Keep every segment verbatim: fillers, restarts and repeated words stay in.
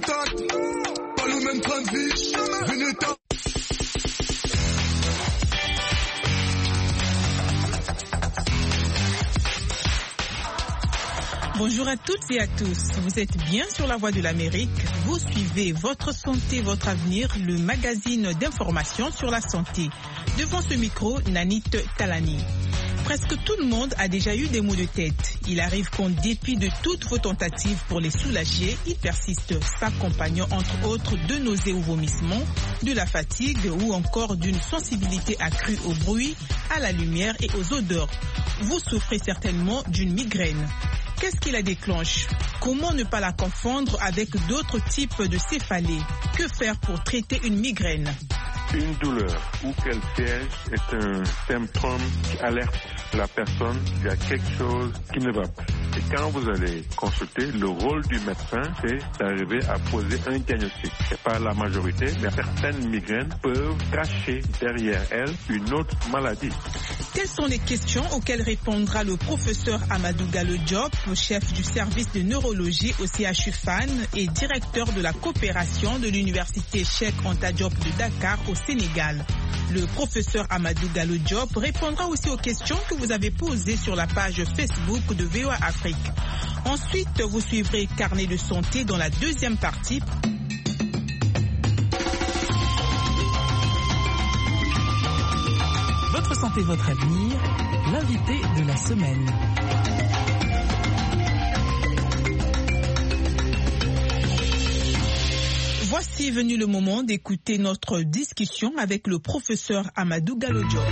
contact. Pas le même train de vie. Veneta. Bonjour à toutes et à tous. Vous êtes bien sur la Voix de l'Amérique. Vous suivez Votre Santé, Votre Avenir, le magazine d'information sur la santé. Devant ce micro, Nanit Talani. Presque tout le monde a déjà eu des maux de tête. Il arrive qu'en dépit de toutes vos tentatives pour les soulager, ils persistent, s'accompagnant entre autres de nausées ou vomissements, de la fatigue ou encore d'une sensibilité accrue au bruit, à la lumière et aux odeurs. Vous souffrez certainement d'une migraine. Qu'est-ce qui la déclenche? Comment ne pas la confondre avec d'autres types de céphalées? Que faire pour traiter une migraine? Une douleur où qu'elle siège est un symptôme qui alerte la personne qu'il y a quelque chose qui ne va pas. Et quand vous allez consulter, le rôle du médecin, c'est d'arriver à poser un diagnostic. C'est pas la majorité, mais certaines migraines peuvent cacher derrière elles une autre maladie. Quelles sont les questions auxquelles répondra le professeur Amadou Gallo Diop, chef du service de neurologie au C H U F A N et directeur de la coopération de l'université Cheikh Anta Diop de Dakar au Sénégal. Le professeur Amadou Gallo Diop répondra aussi aux questions que vous avez posées sur la page Facebook de V O A Afrique. Ensuite, vous suivrez Carnet de santé dans la deuxième partie. Votre santé, votre avenir, l'invité de la semaine. Voici venu le moment d'écouter notre discussion avec le professeur Amadou Gallo Diop.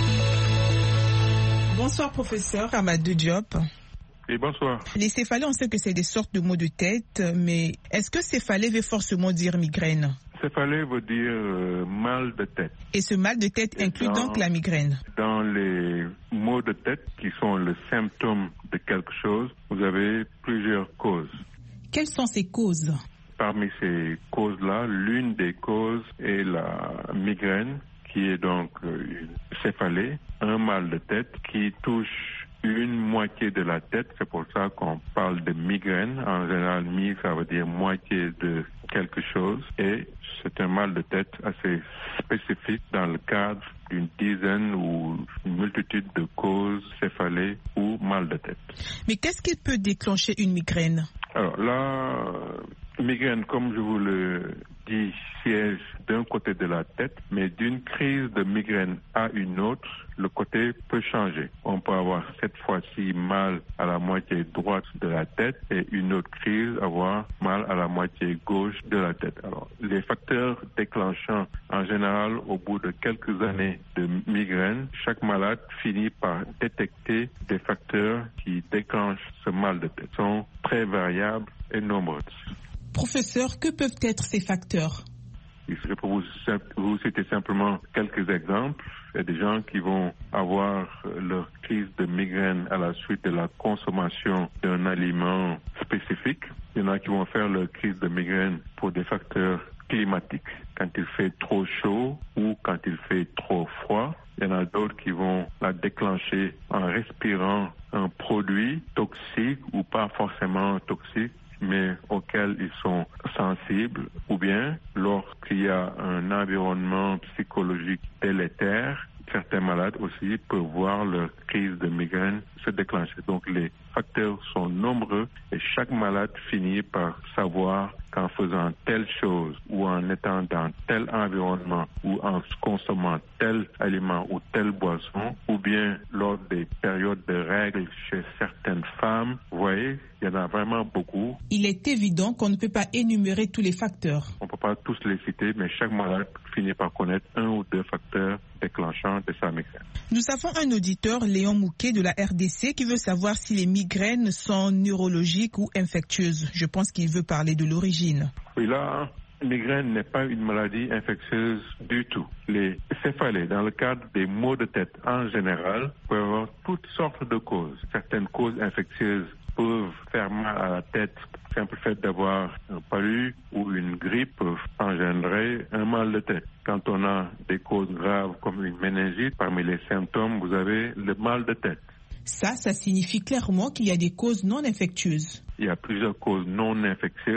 Bonsoir professeur Amadou Diop. Et bonsoir. Les céphalées, on sait que c'est des sortes de maux de tête, mais est-ce que céphalée veut forcément dire migraine? Céphalée veut dire euh, mal de tête. Et ce mal de tête Et inclut dans, donc la migraine? Dans les maux de tête qui sont le symptôme de quelque chose, vous avez plusieurs causes. Quelles sont ces causes? Parmi ces causes-là, l'une des causes est la migraine, qui est donc une céphalée, un mal de tête qui touche une moitié de la tête. C'est pour ça qu'on parle de migraine. En général, mi, ça veut dire moitié de quelque chose. Et c'est un mal de tête assez spécifique dans le cadre d'une dizaine ou une multitude de causes céphalées ou mal de tête. Mais qu'est-ce qui peut déclencher une migraine? Alors là, migraine, comme je vous le dis, siège d'un côté de la tête, mais d'une crise de migraine à une autre, le côté peut changer. On peut avoir cette fois-ci mal à la moitié droite de la tête et une autre crise avoir mal à la moitié gauche de la tête. Alors, les facteurs déclenchants, en général, au bout de quelques années de migraine, chaque malade finit par détecter des facteurs qui déclenchent ce mal de tête. Ils sont très variables et nombreux. Professeur, que peuvent être ces facteurs? Je peux vous, vous citer simplement quelques exemples. Il y a des gens qui vont avoir leur crise de migraine à la suite de la consommation d'un aliment spécifique. Il y en a qui vont faire leur crise de migraine pour des facteurs climatiques, quand il fait trop chaud ou quand il fait trop froid. Il y en a d'autres qui vont la déclencher en respirant un produit toxique ou pas forcément toxique, mais auxquels ils sont sensibles, ou bien lorsqu'il y a un environnement psychologique délétère, certains malades aussi peuvent voir leur crise de migraine se déclencher. Donc les facteurs sont nombreux et chaque malade finit par savoir qu'en faisant telle chose ou en étant dans tel environnement ou en consommant tel aliment ou telle boisson, ou bien lors des périodes de règles chez certaines femmes, vous voyez, il y en a vraiment beaucoup. Il est évident qu'on ne peut pas énumérer tous les facteurs. On ne peut pas tous les citer, mais chaque malade finit par connaître un ou deux facteurs déclenchants de sa migraine. Nous avons un auditeur, Léon Mouquet de la R D C, qui veut savoir si les migraines sont neurologiques ou infectieuses. Je pense qu'il veut parler de l'origine. Oui, là, la migraine n'est pas une maladie infectieuse du tout. Les céphalées, dans le cadre des maux de tête en général, peuvent avoir toutes sortes de causes. Certaines causes infectieuses peuvent faire mal à la tête. Le simple fait d'avoir un palu ou une grippe peut engendrer un mal de tête. Quand on a des causes graves comme une méningite, parmi les symptômes, vous avez le mal de tête. Ça, ça signifie clairement qu'il y a des causes non infectieuses. Il y a plusieurs causes non infectieuses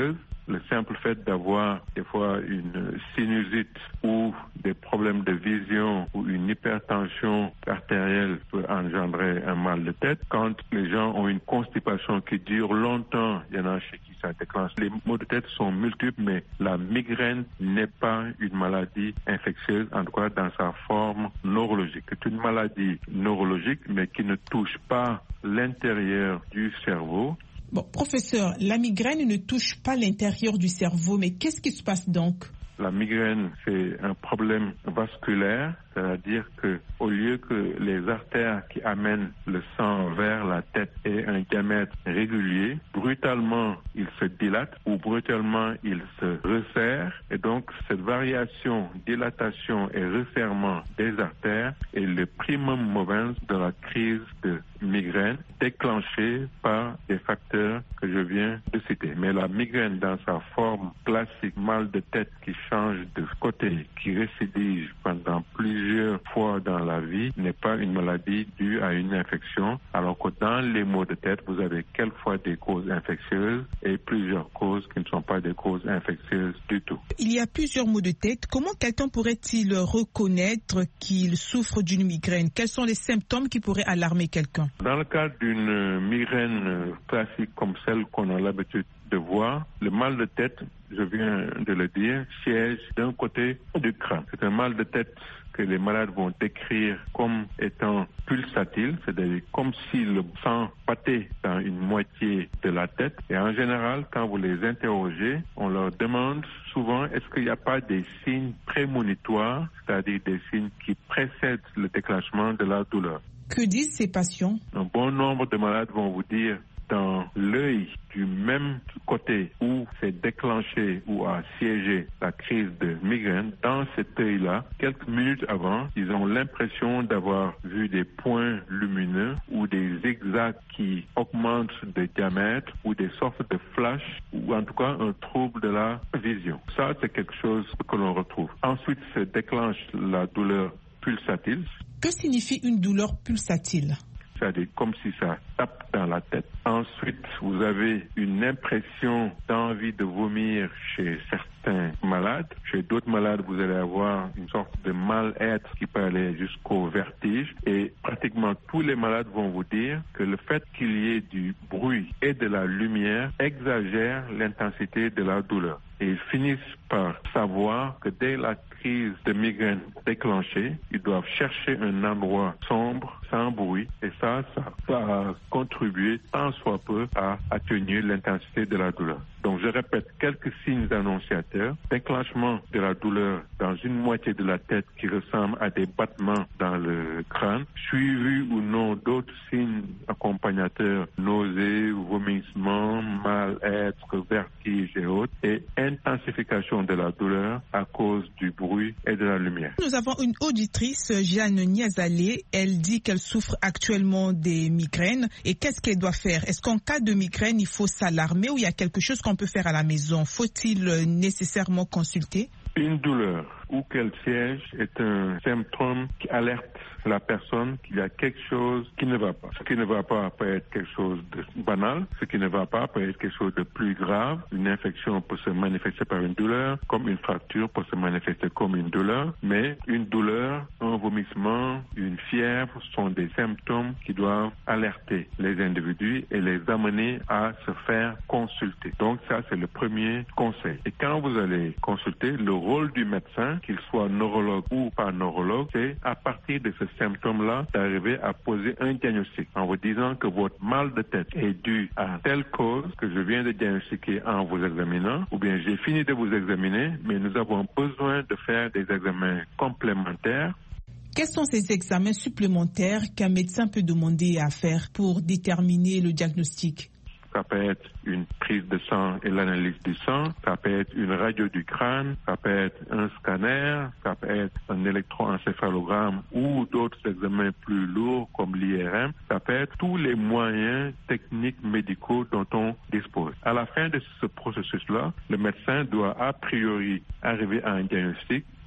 le simple fait d'avoir des fois une sinusite ou des problèmes de vision ou une hypertension artérielle peut engendrer un mal de tête. Quand les gens ont une constipation qui dure longtemps, il y en a chez qui ça déclenche. Les maux de tête sont multiples, mais la migraine n'est pas une maladie infectieuse, en tout cas dans sa forme neurologique. C'est une maladie neurologique, mais qui ne touche pas l'intérieur du cerveau. Bon, professeur, la migraine ne touche pas l'intérieur du cerveau, mais qu'est-ce qui se passe donc? La migraine, c'est un problème vasculaire, c'est-à-dire que au lieu que les artères qui amènent le sang vers la tête aient un diamètre régulier, brutalement, ils se dilatent ou brutalement, ils se resserrent. Et donc, cette variation, dilatation et resserrement des artères est le primum movens de la crise de migraine déclenchée par des facteurs que je viens de citer. Mais la migraine dans sa forme classique, mal de tête qui change de côté, qui récidive pendant plusieurs fois dans la vie, n'est pas une maladie due à une infection, alors que dans les maux de tête, vous avez quelquefois des causes infectieuses et plusieurs causes qui ne sont pas des causes infectieuses du tout. Il y a plusieurs maux de tête. Comment quelqu'un pourrait-il reconnaître qu'il souffre d'une migraine? Quels sont les symptômes qui pourraient alarmer quelqu'un? Dans le cas d'une migraine classique comme celle qu'on a l'habitude de voir, le mal de tête, je viens de le dire, siège d'un côté du crâne. C'est un mal de tête que les malades vont décrire comme étant pulsatile, c'est-à-dire comme si le sang battait dans une moitié de la tête. Et en général, quand vous les interrogez, on leur demande souvent est-ce qu'il n'y a pas des signes prémonitoires, c'est-à-dire des signes qui précèdent le déclenchement de la douleur. Que disent ces patients? Un bon nombre de malades vont vous dire dans l'œil du même côté où s'est déclenché ou a siégé la crise de migraine, dans cet œil-là, quelques minutes avant, ils ont l'impression d'avoir vu des points lumineux ou des zigzags qui augmentent de diamètre ou des sortes de flashs ou en tout cas un trouble de la vision. Ça, c'est quelque chose que l'on retrouve. Ensuite, se déclenche la douleur pulsatile. Que signifie une douleur pulsatile? C'est-à-dire comme si ça tape dans la tête. Ensuite, vous avez une impression d'envie de vomir chez certains malades. Chez d'autres malades, vous allez avoir une sorte de mal-être qui peut aller jusqu'au vertige. Et pratiquement tous les malades vont vous dire que le fait qu'il y ait du bruit et de la lumière exagère l'intensité de la douleur. Et ils finissent par savoir que dès la crise de migraine déclenchée, ils doivent chercher un endroit sombre, sans bruit. Et ça, ça va contribuer tant soit peu à atténuer l'intensité de la douleur. Donc, je répète, quelques signes annonciateurs. Déclenchement de la douleur dans une moitié de la tête qui ressemble à des battements dans le crâne, suivi ou non d'autres signes accompagnateurs, nausées, vomissements, mal-être, vertige et autres, et intensification de la douleur à cause du bruit et de la lumière. Nous avons une auditrice, Jeanne Niazalé. Elle dit qu'elle souffre actuellement des migraines. Et qu'est-ce qu'elle doit faire? Est-ce qu'en cas de migraine, il faut s'alarmer ou il y a quelque chose qu'on peut faire à la maison? Faut-il nécessairement consulter? Une douleur où qu'elle siège est un symptôme qui alerte la personne qu'il y a quelque chose qui ne va pas. Ce qui ne va pas peut être quelque chose de banal, ce qui ne va pas peut être quelque chose de plus grave. Une infection peut se manifester par une douleur, comme une fracture peut se manifester comme une douleur, mais une douleur, un vomissement, une fièvre sont des symptômes qui doivent alerter les individus et les amener à se faire consulter. Donc ça, c'est le premier conseil. Et quand vous allez consulter, le rôle du médecin, qu'il soit neurologue ou pas neurologue, c'est à partir de ce symptôme-là d'arriver à poser un diagnostic en vous disant que votre mal de tête est dû à telle cause que je viens de diagnostiquer en vous examinant, ou bien j'ai fini de vous examiner, mais nous avons besoin de faire des examens complémentaires. Quels sont ces examens supplémentaires qu'un médecin peut demander à faire pour déterminer le diagnostic? Ça peut être une prise de sang et l'analyse du sang, ça peut être une radio du crâne, ça peut être un scanner, ça peut être un électroencéphalogramme ou d'autres examens plus lourds comme l'I R M. Ça peut être tous les moyens techniques médicaux dont on dispose. À la fin de ce processus-là, le médecin doit a priori arriver à un diagnostic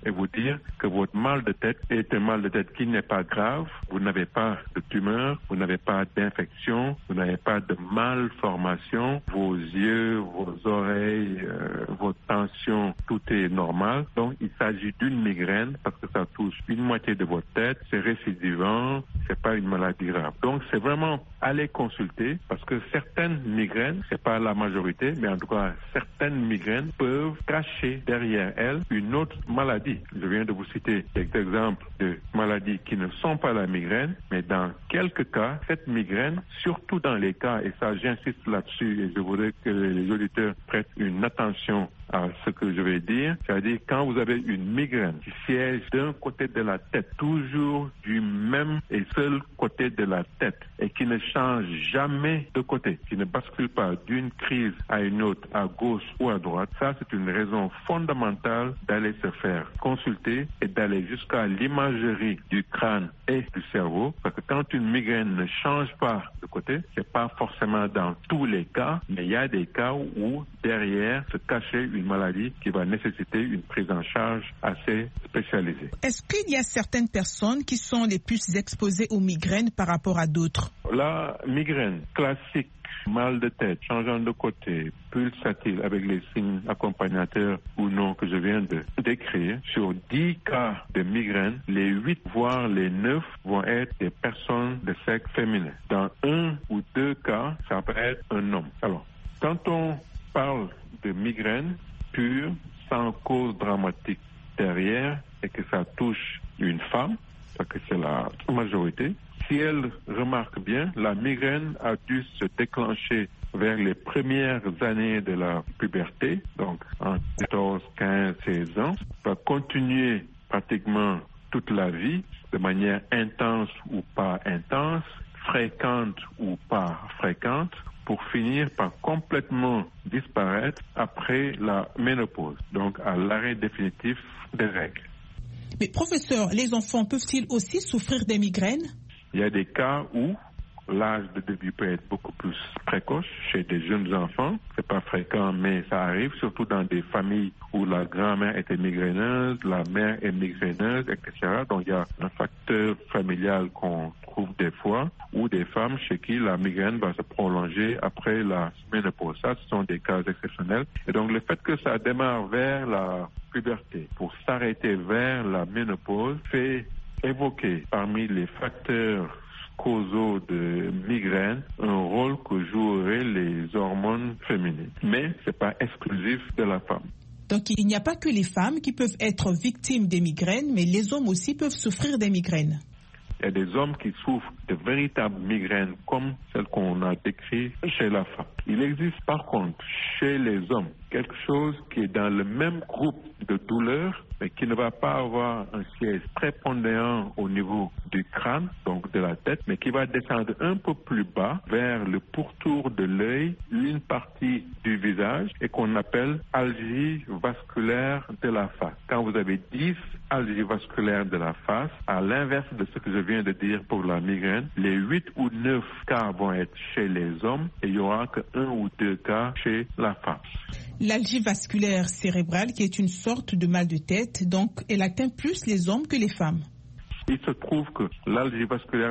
et vous dire que votre mal de tête est un mal de tête qui n'est pas grave. Vous n'avez pas de tumeur, vous n'avez pas d'infection, vous n'avez pas de malformation. Vos yeux, vos oreilles, euh, votre tension, tout est normal. Donc, il s'agit d'une migraine parce que ça touche une moitié de votre tête. C'est récidivant, c'est pas une maladie grave. Donc, c'est vraiment aller consulter parce que certaines migraines, c'est pas la majorité, mais en tout cas, certaines migraines peuvent cacher derrière elles une autre maladie. Je viens de vous citer des exemples de maladies qui ne sont pas la migraine, mais dans quelques cas, cette migraine, surtout dans les cas, et ça j'insiste là-dessus et je voudrais que les auditeurs prêtent une attention à ce que je vais dire, c'est-à-dire quand vous avez une migraine qui siège d'un côté de la tête, toujours du même et seul côté de la tête, et qui ne change jamais de côté, qui ne bascule pas d'une crise à une autre, à gauche ou à droite, ça c'est une raison fondamentale d'aller se faire consulter et d'aller jusqu'à l'imagerie du crâne et du cerveau, parce que quand une migraine ne change pas de côté, c'est pas forcément dans tous les cas, mais il y a des cas où derrière se cachait une maladie qui va nécessiter une prise en charge assez spécialisée. Est-ce qu'il y a certaines personnes qui sont les plus exposées aux migraines par rapport à d'autres? La migraine classique, mal de tête, changeant de côté, pulsatile avec les signes accompagnateurs ou non que je viens de décrire, sur dix cas de migraine, les huit voire les neuf vont être des personnes de sexe féminin. Dans un ou deux cas, ça peut être un homme. Alors, quand on parle de migraine pure, sans cause dramatique derrière, et que ça touche une femme, parce que c'est la majorité, si elle remarque bien, la migraine a dû se déclencher vers les premières années de la puberté, donc en quatorze, quinze, seize ans, va continuer pratiquement toute la vie, de manière intense ou pas intense, fréquente ou pas fréquente, pour finir par complètement disparaître après la ménopause, donc à l'arrêt définitif des règles. Mais professeur, les enfants peuvent-ils aussi souffrir des migraines? Il y a des cas où l'âge de début peut être beaucoup plus précoce chez des jeunes enfants. C'est pas fréquent, mais ça arrive, surtout dans des familles où la grand-mère était migraineuse, la mère est migraineuse, et cetera. Donc il y a un facteur familial qu'on trouve des fois, ou des femmes chez qui la migraine va se prolonger après la ménopause. Ça, ce sont des cas exceptionnels. Et donc le fait que ça démarre vers la puberté pour s'arrêter vers la ménopause fait évoquer parmi les facteurs causaux de migraine un rôle que joueraient les hormones féminines. Mais ce n'est pas exclusif de la femme. Donc il n'y a pas que les femmes qui peuvent être victimes des migraines, mais les hommes aussi peuvent souffrir des migraines. Il y a des hommes qui souffrent de véritables migraines comme celles qu'on a décrites chez la femme. Il existe par contre chez les hommes quelque chose qui est dans le même groupe de douleurs, mais qui ne va pas avoir un siège prépondérant au niveau du crâne, donc de la tête, mais qui va descendre un peu plus bas vers le pourtour de l'œil, une partie du visage, et qu'on appelle algie vasculaire de la face. Quand vous avez dix algies vasculaires de la face, à l'inverse de ce que je viens de dire pour la migraine, les huit ou neuf cas vont être chez les hommes et il n'y aura que un ou deux cas chez la femme. L'algie vasculaire cérébrale, qui est une sorte de mal de tête, donc elle atteint plus les hommes que les femmes. Il se trouve que l'algie vasculaire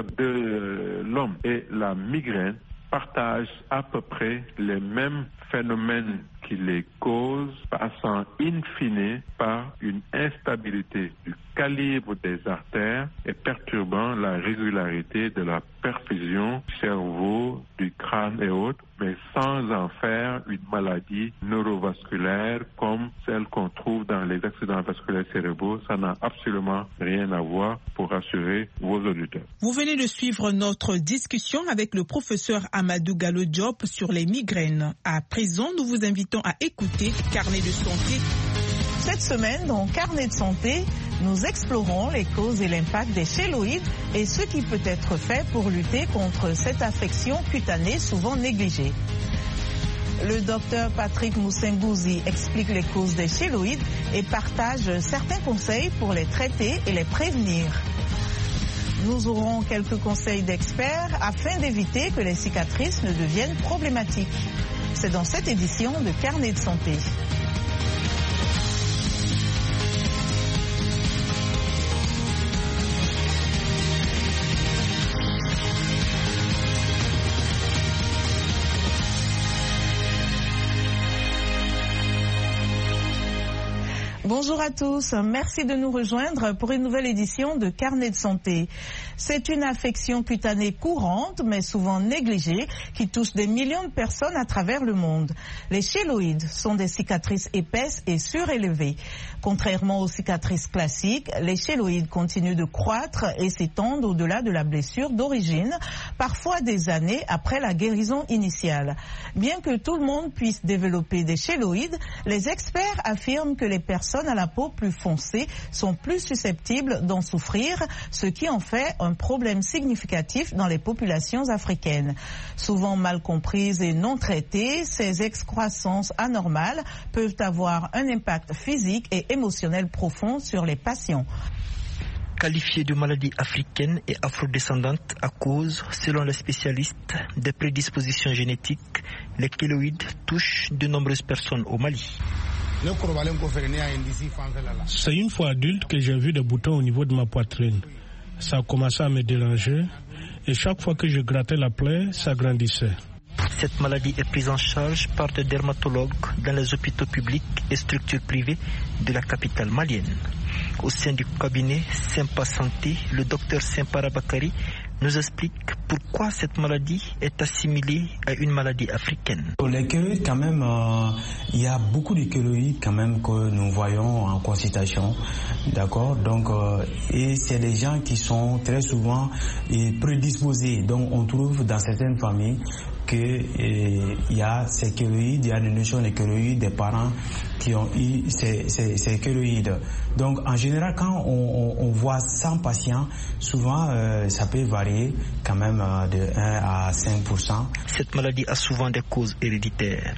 de l'homme et la migraine partagent à peu près les mêmes phénomènes qui les causent, passant in fine par une instabilité du calibre des artères et perturbant la régularité de la perfusion du cerveau, du crâne et autres, mais sans en faire une maladie neurovasculaire comme celle qu'on trouve dans les accidents vasculaires cérébraux. Ça n'a absolument rien à voir, pour rassurer vos auditeurs. Vous venez de suivre notre discussion avec le professeur Amadou Gallo Diop sur les migraines. À présent, nous vous invitons à écouter Carnet de santé. Cette semaine, dans Carnet de santé, nous explorons les causes et l'impact des chéloïdes et ce qui peut être fait pour lutter contre cette affection cutanée souvent négligée. Le docteur Patrick Moussengouzi explique les causes des chéloïdes et partage certains conseils pour les traiter et les prévenir. Nous aurons quelques conseils d'experts afin d'éviter que les cicatrices ne deviennent problématiques. C'est dans cette édition de Carnet de santé. Bonjour à tous, merci de nous rejoindre pour une nouvelle édition de Carnet de santé. C'est une affection cutanée courante, mais souvent négligée, qui touche des millions de personnes à travers le monde. Les chéloïdes sont des cicatrices épaisses et surélevées. Contrairement aux cicatrices classiques, les chéloïdes continuent de croître et s'étendent au-delà de la blessure d'origine, parfois des années après la guérison initiale. Bien que tout le monde puisse développer des chéloïdes, les experts affirment que les personnes à la peau plus foncée sont plus susceptibles d'en souffrir, ce qui en fait un problème significatif dans les populations africaines. Souvent mal comprises et non traitées, ces excroissances anormales peuvent avoir un impact physique et émotionnel profond sur les patients. Qualifiées de maladies africaines et afrodescendantes à cause, selon les spécialistes, des prédispositions génétiques, les chéloïdes touchent de nombreuses personnes au Mali. C'est une fois adulte que j'ai vu des boutons au niveau de ma poitrine. Ça a commencé à me déranger et chaque fois que je grattais la plaie, ça grandissait. Cette maladie est prise en charge par des dermatologues dans les hôpitaux publics et structures privées de la capitale malienne. Au sein du cabinet Sympa Santé, le docteur Sempara Bakari nous explique pourquoi cette maladie est assimilée à une maladie africaine. Les chéloïdes, quand même, euh, il y a beaucoup de chéloïdes quand même que nous voyons en consultation, d'accord. Donc, euh, et c'est des gens qui sont très souvent et prédisposés. Donc, on trouve dans certaines familles que il y a ces chéloïdes, il y a une notion de chéloïdes des parents qui ont eu ces, ces, ces chéloïdes. Donc en général, quand on, on, on voit cent patients, souvent euh, ça peut varier quand même euh, de un à cinq pour cent. Cette maladie a souvent des causes héréditaires.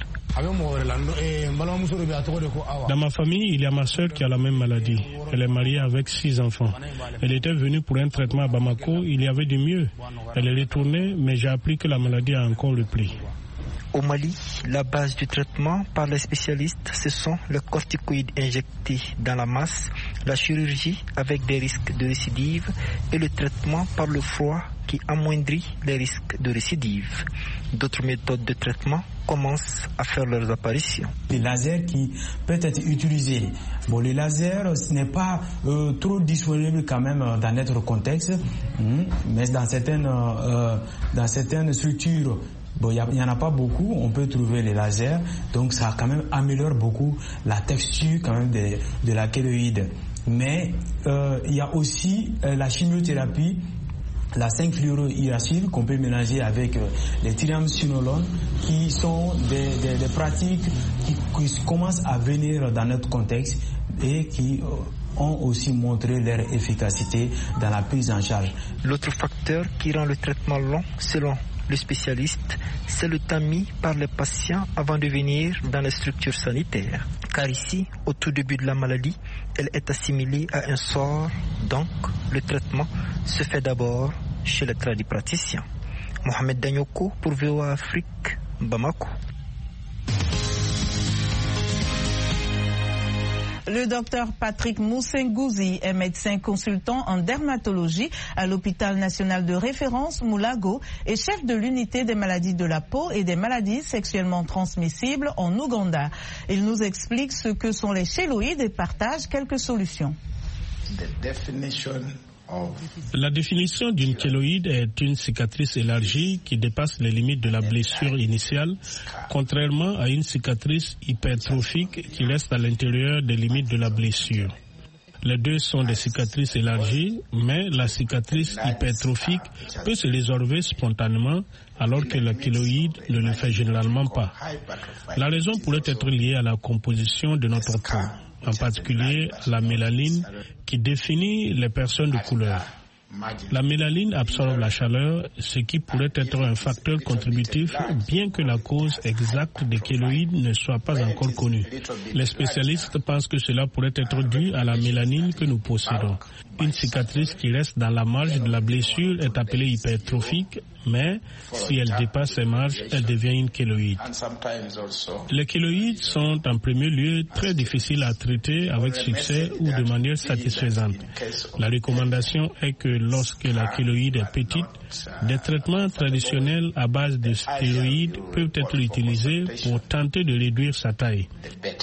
Dans ma famille, il y a ma soeur qui a la même maladie. Elle est mariée avec six enfants. Elle était venue pour un traitement à Bamako, il y avait du mieux. Elle est retournée, mais j'ai appris que la maladie a encore repris. Au Mali, la base du traitement par les spécialistes, ce sont les corticoïdes injectés dans la masse, la chirurgie avec des risques de récidive et le traitement par le froid qui amoindrit les risques de récidive. D'autres méthodes de traitement commencent à faire leurs apparitions. Les lasers qui peuvent être utilisés. Bon, les lasers, ce n'est pas euh, trop disponible quand même dans notre contexte, hein, mais dans certaines, euh, dans certaines structures, bon, il n'y en a pas beaucoup, on peut trouver les lasers, donc ça quand même améliore beaucoup la texture quand même de, de la chéloïde. Mais euh, il y a aussi euh, la chimiothérapie, la cinq fluorouracile qu'on peut mélanger avec euh, les triamcinolones, qui sont des, des, des pratiques qui, qui commencent à venir dans notre contexte et qui euh, ont aussi montré leur efficacité dans la prise en charge. L'autre facteur qui rend le traitement long, selon le spécialiste, c'est le temps mis par les patients avant de venir dans les structures sanitaires. Car ici, au tout début de la maladie, elle est assimilée à un sort, donc le traitement se fait d'abord chez les tradipraticiens. Mohamed Danyoko pour V O A Afrique, Bamako. Le docteur Patrick Moussengouzi est médecin consultant en dermatologie à l'hôpital national de référence Moulago et chef de l'unité des maladies de la peau et des maladies sexuellement transmissibles en Ouganda. Il nous explique ce que sont les chéloïdes et partage quelques solutions. La définition d'une chéloïde est une cicatrice élargie qui dépasse les limites de la blessure initiale, contrairement à une cicatrice hypertrophique qui reste à l'intérieur des limites de la blessure. Les deux sont des cicatrices élargies, mais la cicatrice hypertrophique peut se résorber spontanément alors que la chéloïde ne le fait généralement pas. La raison pourrait être liée à la composition de notre peau, en particulier la mélanine qui définit les personnes de couleur. La mélanine absorbe la chaleur, ce qui pourrait être un facteur contributif, bien que la cause exacte des chéloïdes ne soit pas encore connue. Les spécialistes pensent que cela pourrait être dû à la mélanine que nous possédons. Une cicatrice qui reste dans la marge de la blessure est appelée hypertrophique, mais si elle dépasse ces marges, elle devient une chéloïde. Les chéloïdes sont en premier lieu très difficiles à traiter avec succès ou de manière satisfaisante. La recommandation est que lorsque la chéloïde est petite, des traitements traditionnels à base de stéroïdes peuvent être utilisés pour tenter de réduire sa taille.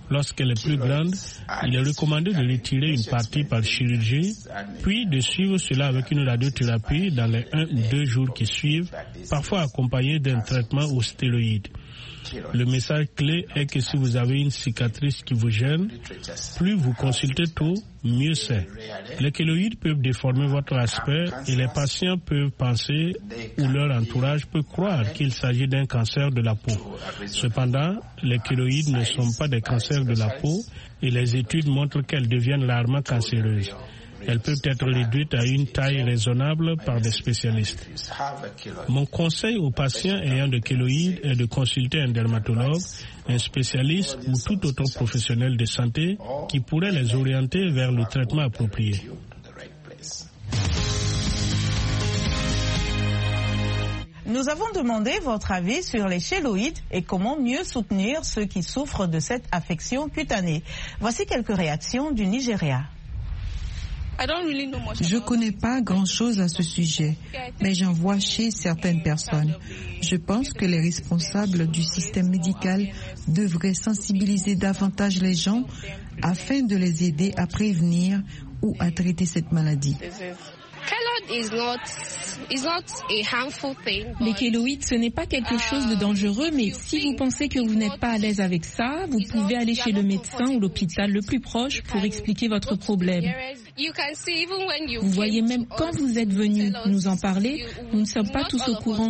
Lorsqu'elle est plus grande, il est recommandé de retirer une partie par chirurgie, puis de suivre cela avec une radiothérapie dans les un ou deux jours qui suivent, parfois accompagné d'un traitement aux stéroïdes. Le message clé est que si vous avez une cicatrice qui vous gêne, plus vous consultez tôt, mieux c'est. Les kéloïdes peuvent déformer votre aspect et les patients peuvent penser ou leur entourage peut croire qu'il s'agit d'un cancer de la peau. Cependant, les kéloïdes ne sont pas des cancers de la peau et les études montrent qu'elles deviennent rarement cancéreuses. Elles peuvent être réduites à une taille raisonnable par des spécialistes. Mon conseil aux patients ayant de kéloïdes est de consulter un dermatologue, un spécialiste ou tout autre professionnel de santé qui pourrait les orienter vers le traitement approprié. Nous avons demandé votre avis sur les chéloïdes et comment mieux soutenir ceux qui souffrent de cette affection cutanée. Voici quelques réactions du Nigeria. Je ne connais pas grand-chose à ce sujet, mais j'en vois chez certaines personnes. Je pense que les responsables du système médical devraient sensibiliser davantage les gens afin de les aider à prévenir ou à traiter cette maladie. Les kéloïdes, ce n'est pas quelque chose de dangereux, mais si vous pensez que vous n'êtes pas à l'aise avec ça, vous pouvez aller chez le médecin ou l'hôpital le plus proche pour expliquer votre problème. Vous voyez, même quand vous êtes venu nous en parler, nous ne sommes pas tous au courant.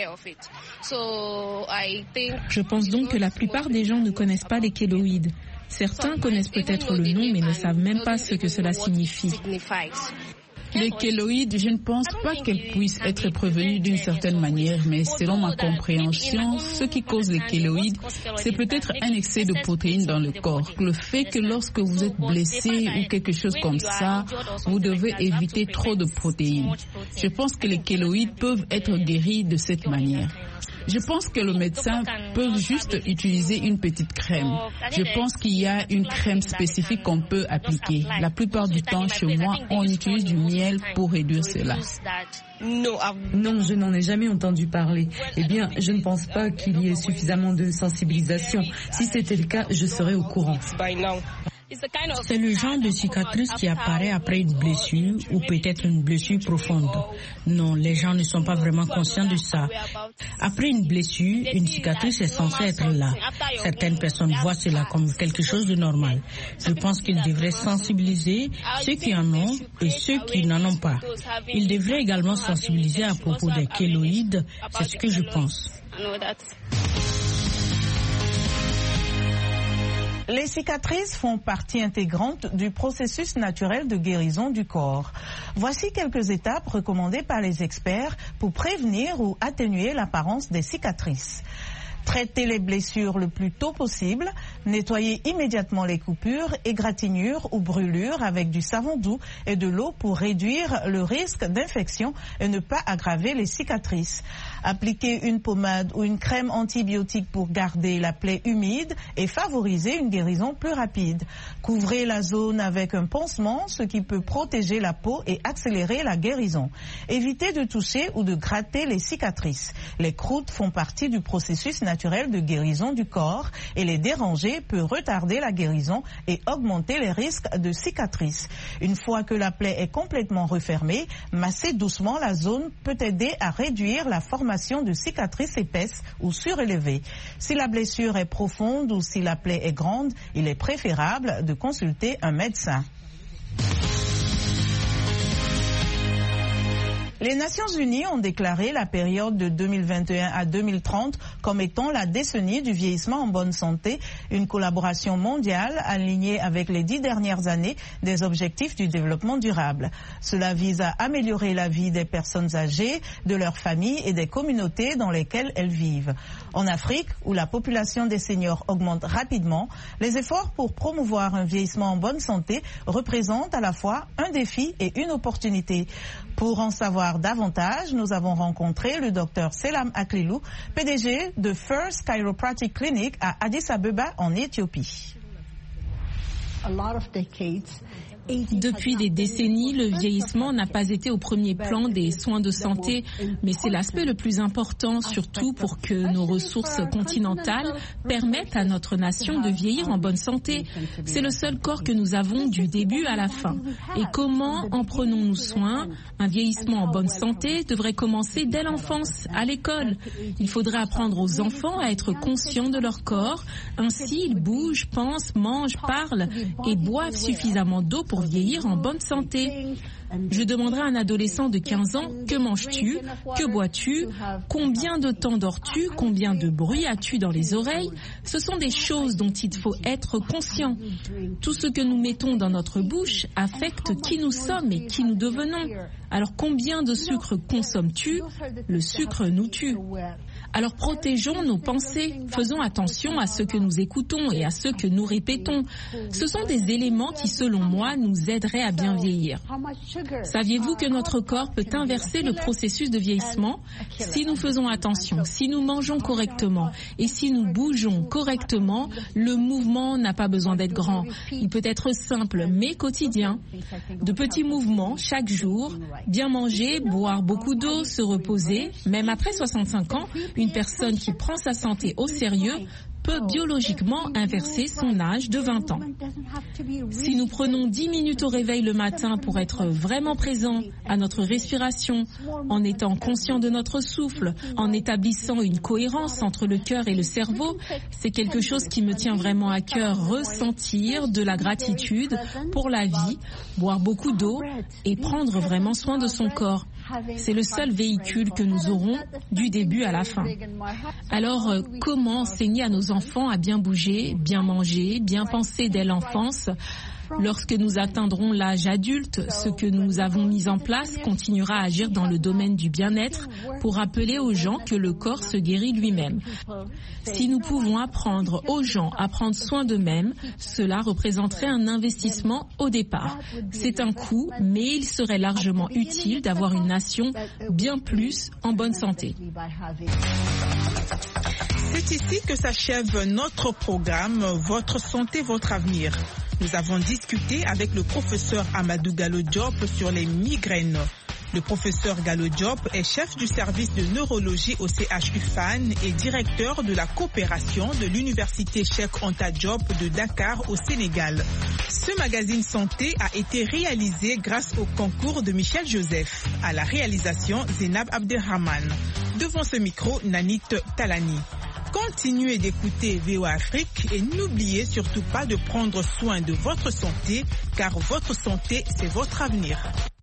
Je pense donc que la plupart des gens ne connaissent pas les kéloïdes. Certains connaissent peut-être le nom, mais ne savent même pas ce que cela signifie. Les kéloïdes, je ne pense pas qu'elles puissent être prévenues d'une certaine manière, mais selon ma compréhension, ce qui cause les kéloïdes, c'est peut-être un excès de protéines dans le corps. Le fait que lorsque vous êtes blessé ou quelque chose comme ça, vous devez éviter trop de protéines. Je pense que les kéloïdes peuvent être guéris de cette manière. Je pense que le médecin peut juste utiliser une petite crème. Je pense qu'il y a une crème spécifique qu'on peut appliquer. La plupart du temps, chez moi, on utilise du miel pour réduire cela. Non, je n'en ai jamais entendu parler. Eh bien, je ne pense pas qu'il y ait suffisamment de sensibilisation. Si c'était le cas, je serais au courant. C'est le genre de cicatrice qui apparaît après une blessure ou peut-être une blessure profonde. Non, les gens ne sont pas vraiment conscients de ça. Après une blessure, une cicatrice est censée être là. Certaines personnes voient cela comme quelque chose de normal. Je pense qu'ils devraient sensibiliser ceux qui en ont et ceux qui n'en ont pas. Ils devraient également sensibiliser à propos des kéloïdes. C'est ce que je pense. Les cicatrices font partie intégrante du processus naturel de guérison du corps. Voici quelques étapes recommandées par les experts pour prévenir ou atténuer l'apparence des cicatrices. Traitez les blessures le plus tôt possible, nettoyez immédiatement les coupures, égratignures ou brûlures avec du savon doux et de l'eau pour réduire le risque d'infection et ne pas aggraver les cicatrices. Appliquez une pommade ou une crème antibiotique pour garder la plaie humide et favoriser une guérison plus rapide. Couvrez la zone avec un pansement, ce qui peut protéger la peau et accélérer la guérison. Évitez de toucher ou de gratter les cicatrices. Les croûtes font partie du processus naturel de guérison du corps et les déranger peut retarder la guérison et augmenter les risques de cicatrices. Une fois que la plaie est complètement refermée, masser doucement la zone peut aider à réduire la formation de cicatrices épaisses ou surélevées. Si la blessure est profonde ou si la plaie est grande, il est préférable de consulter un médecin. Les Nations Unies ont déclaré la période de deux mille vingt et un à deux mille trente comme étant la décennie du vieillissement en bonne santé, une collaboration mondiale alignée avec les dix dernières années des objectifs du développement durable. Cela vise à améliorer la vie des personnes âgées, de leurs familles et des communautés dans lesquelles elles vivent. En Afrique, où la population des seniors augmente rapidement, les efforts pour promouvoir un vieillissement en bonne santé représentent à la fois un défi et une opportunité. Pour en savoir davantage, nous avons rencontré le docteur Selam Aklilou, P D G de First Chiropractic Clinic à Addis Abeba en Éthiopie. Depuis des décennies, le vieillissement n'a pas été au premier plan des soins de santé, mais c'est l'aspect le plus important, surtout pour que nos ressources continentales permettent à notre nation de vieillir en bonne santé. C'est le seul corps que nous avons du début à la fin. Et comment en prenons-nous soin? Un vieillissement en bonne santé devrait commencer dès l'enfance, à l'école. Il faudrait apprendre aux enfants à être conscients de leur corps. Ainsi, ils bougent, pensent, mangent, parlent et boivent suffisamment d'eau pour vieillir en bonne santé. Je demanderai à un adolescent de quinze ans, que manges-tu? Que bois-tu? Combien de temps dors-tu? Combien de bruit as-tu dans les oreilles? Ce sont des choses dont il faut être conscient. Tout ce que nous mettons dans notre bouche affecte qui nous sommes et qui nous devenons. Alors combien de sucre consommes-tu? Le sucre nous tue. Alors protégeons nos pensées, faisons attention à ce que nous écoutons et à ce que nous répétons. Ce sont des éléments qui, selon moi, nous aideraient à bien vieillir. Saviez-vous que notre corps peut inverser le processus de vieillissement si nous faisons attention, si nous mangeons correctement et si nous bougeons correctement? Le mouvement n'a pas besoin d'être grand. Il peut être simple mais quotidien. De petits mouvements chaque jour, bien manger, boire beaucoup d'eau, se reposer. Même après soixante-cinq ans, une personne qui prend sa santé au sérieux peut biologiquement inverser son âge de vingt ans. Si nous prenons dix minutes au réveil le matin pour être vraiment présents à notre respiration, en étant conscients de notre souffle, en établissant une cohérence entre le cœur et le cerveau, c'est quelque chose qui me tient vraiment à cœur, ressentir de la gratitude pour la vie, boire beaucoup d'eau et prendre vraiment soin de son corps. C'est le seul véhicule que nous aurons du début à la fin. Alors, euh, comment enseigner à nos enfants à bien bouger, bien manger, bien penser dès l'enfance? Lorsque nous atteindrons l'âge adulte, ce que nous avons mis en place continuera à agir dans le domaine du bien-être pour rappeler aux gens que le corps se guérit lui-même. Si nous pouvons apprendre aux gens à prendre soin d'eux-mêmes, cela représenterait un investissement au départ. C'est un coût, mais il serait largement utile d'avoir une nation bien plus en bonne santé. C'est ici que s'achève notre programme « Votre santé, votre avenir ». Nous avons discuté avec le professeur Amadou Gallo Diop sur les migraines. Le professeur Gallo Diop est chef du service de neurologie au C H U Fann et directeur de la coopération de l'université Cheikh Anta Diop de Dakar au Sénégal. Ce magazine santé a été réalisé grâce au concours de Michel Joseph. À la réalisation, Zénab Abderrahman. Devant ce micro, Nanit Talani. Continuez d'écouter V O A Afrique et n'oubliez surtout pas de prendre soin de votre santé, car votre santé, c'est votre avenir.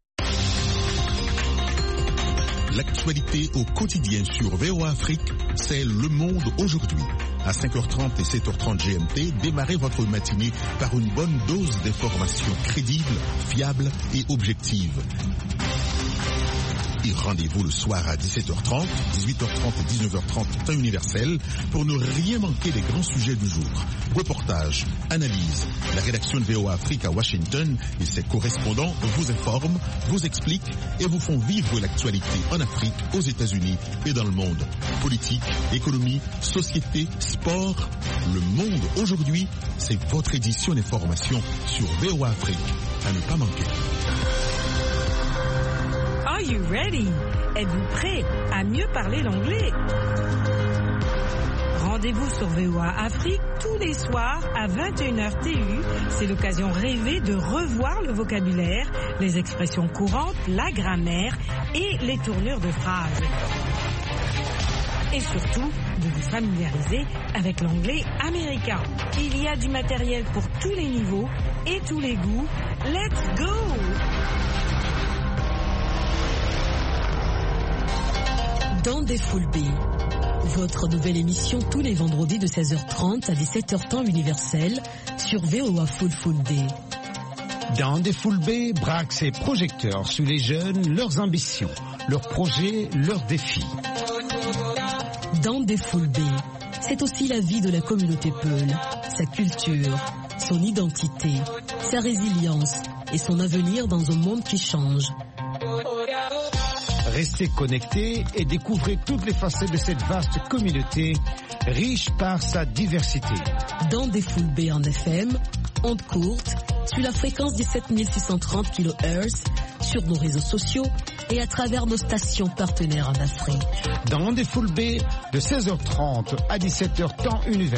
L'actualité au quotidien sur V O A Afrique, c'est Le Monde aujourd'hui. À cinq heures trente et sept heures trente G M T, démarrez votre matinée par une bonne dose d'informations crédibles, fiables et objectives. Et rendez-vous le soir à dix-sept heures trente, dix-huit heures trente et dix-neuf heures trente temps universel pour ne rien manquer des grands sujets du jour. Reportages, analyses. La rédaction de V O A Afrique à Washington et ses correspondants vous informent, vous expliquent et vous font vivre l'actualité en Afrique, aux États-Unis et dans le monde. Politique, économie, société, sport. Le Monde aujourd'hui, c'est votre édition d'information sur V O A Afrique. À ne pas manquer. Are you ready? Êtes-vous prêt à mieux parler l'anglais? Rendez-vous sur V O A Afrique tous les soirs à vingt et une heures T U. C'est l'occasion rêvée de revoir le vocabulaire, les expressions courantes, la grammaire et les tournures de phrases. Et surtout, de vous familiariser avec l'anglais américain. Il y a du matériel pour tous les niveaux et tous les goûts. Let's go! Dans des Full B, votre nouvelle émission tous les vendredis de seize heures trente à dix-sept heures temps universel sur V O A Full Full Day. Dans des Full B braque ses projecteurs sur les jeunes, leurs ambitions, leurs projets, leurs défis. Dans des Full B, c'est aussi la vie de la communauté Peul, sa culture, son identité, sa résilience et son avenir dans un monde qui change. Restez connectés et découvrez toutes les facettes de cette vaste communauté, riche par sa diversité. Dans des Full B en F M, ondes courtes, sur la fréquence dix-sept mille six cent trente kilohertz, sur nos réseaux sociaux et à travers nos stations partenaires en Afrique. Dans des Full B, de seize heures trente à dix-sept heures temps universel.